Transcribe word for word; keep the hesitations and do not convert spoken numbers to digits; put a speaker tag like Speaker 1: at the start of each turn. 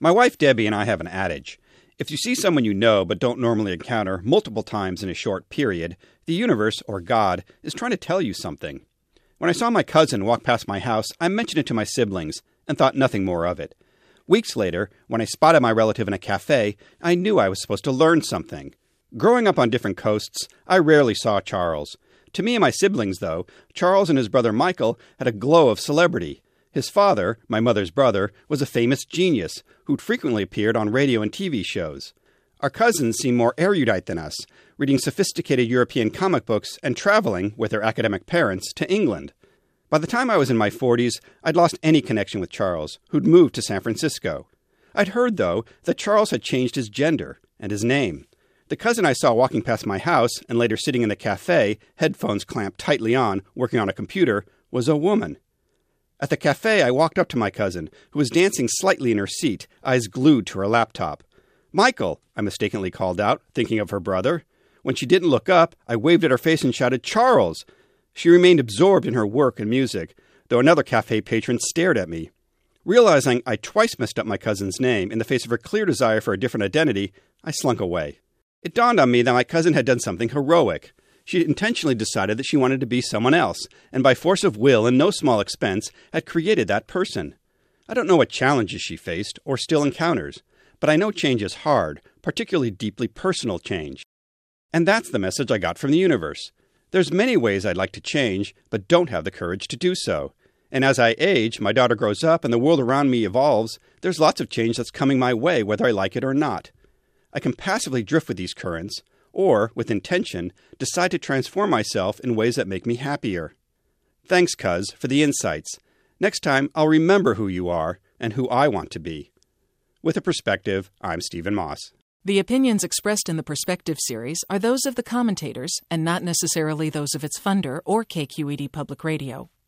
Speaker 1: My wife Debbie and I have an adage. If you see someone you know but don't normally encounter multiple times in a short period, the universe, or God, is trying to tell you something. When I saw my cousin walk past my house, I mentioned it to my siblings and thought nothing more of it. Weeks later, when I spotted my relative in a cafe, I knew I was supposed to learn something. Growing up on different coasts, I rarely saw Charles. To me and my siblings, though, Charles and his brother Michael had a glow of celebrity. His father, my mother's brother, was a famous genius who'd frequently appeared on radio and T V shows. Our cousins seemed more erudite than us, reading sophisticated European comic books and traveling, with their academic parents, to England. By the time I was in my forties, I'd lost any connection with Charles, who'd moved to San Francisco. I'd heard, though, that Charles had changed his gender and his name. The cousin I saw walking past my house and later sitting in the cafe, headphones clamped tightly on, working on a computer, was a woman. At the cafe, I walked up to my cousin, who was dancing slightly in her seat, eyes glued to her laptop. "Michael," I mistakenly called out, thinking of her brother. When she didn't look up, I waved at her face and shouted, "Charles!" She remained absorbed in her work and music, though another cafe patron stared at me. Realizing I twice messed up my cousin's name in the face of her clear desire for a different identity, I slunk away. It dawned on me that my cousin had done something heroic. She intentionally decided that she wanted to be someone else, and by force of will and no small expense, had created that person. I don't know what challenges she faced, or still encounters, but I know change is hard, particularly deeply personal change. And that's the message I got from the universe. There's many ways I'd like to change, but don't have the courage to do so. And as I age, my daughter grows up, and the world around me evolves, there's lots of change that's coming my way, whether I like it or not. I can passively drift with these currents, or, with intention, decide to transform myself in ways that make me happier. Thanks, Cuz, for the insights. Next time, I'll remember who you are and who I want to be. With a Perspective, I'm Stephen Moss.
Speaker 2: The opinions expressed in the Perspective series are those of the commentators and not necessarily those of its funder or K Q E D Public Radio.